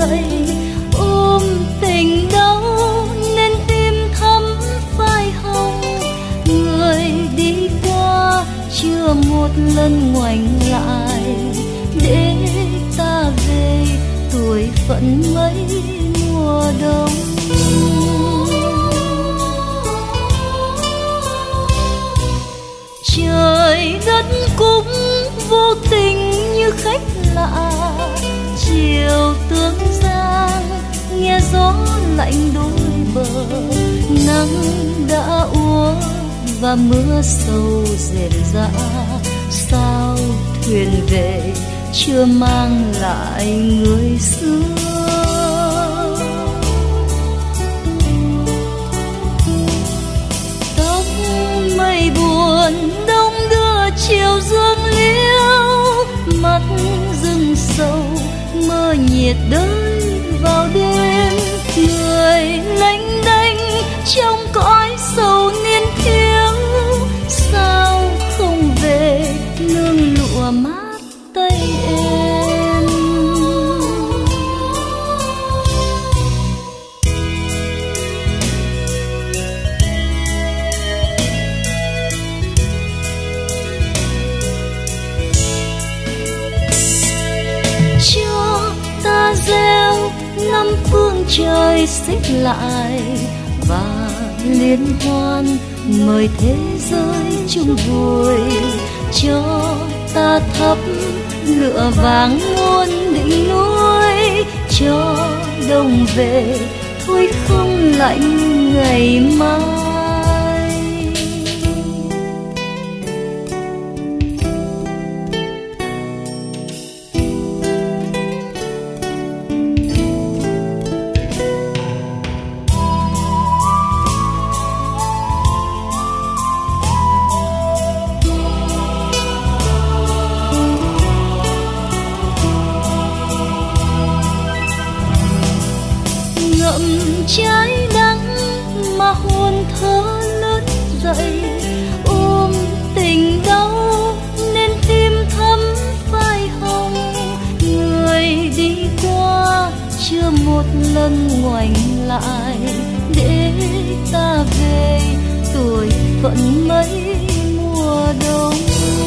dậy, ôm tình đau nên tim thắm phai hồng. Người đi qua chưa một lần ngoảnh lại, để ta về tuổi phận mấy mùa đông. Trời đất cũng vô tình như khách lạ, chiều tương giang nghe gió lạnh đôi bờ. Nắng đã úa và mưa sâu rền rã, sao thuyền về chưa mang lại người xưa. Tóc mây buồn đông đưa chiều dương liễu, mắt rừng sâu mơ nhiệt đới vào đêm. Người lênh đênh trong cõi sầu niên thiếu, sao không về nương lụa mát tay em. Cho ta gieo năm phương trời xích lại, và liên hoan mời thế giới chung vui. Cho ta thắp lửa vàng muôn đỉnh núi, cho đông về thôi không lạnh ngày mai. Ngậm trái đắng mà hồn thơ lớn dậy, ôm tình đau nên tim thắm phai hồng. Người đi qua chưa một lần ngoảnh lại, để ta về tuổi phận mấy mùa đông.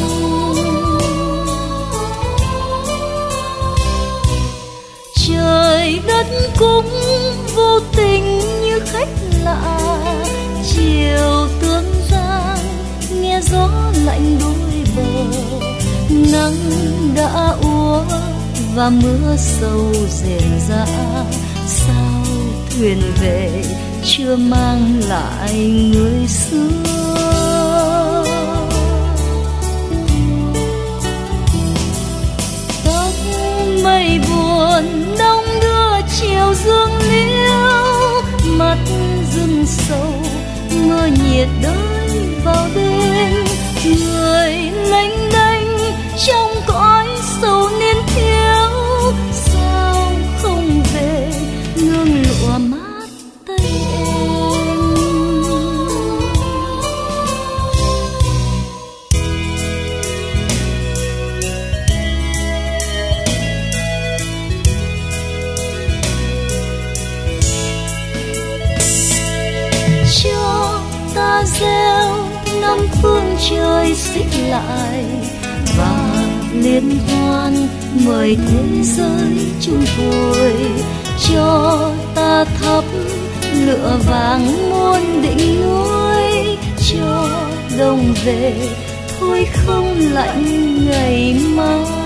Trời đất cũng vô tình như khách lạ, chiều tương giang nghe gió lạnh đôi bờ. Nắng đã úa và mưa sâu rền rã, sao thuyền về chưa mang lại người xưa. Tóc mây buồn đông đưa chiều dương liễu, mắt rừng sâu mưa nhiệt đới vào đêm. Người lênh đênh trong cõi sầu niên thiếu, sao không về nương lụa mát tay em. Cho ta gieo năm phương trời xích lại, và liên hoan mời thế giới chung vui. Cho ta thắp lửa vàng muôn đỉnh núi, cho đông về thôi không lạnh ngày mai.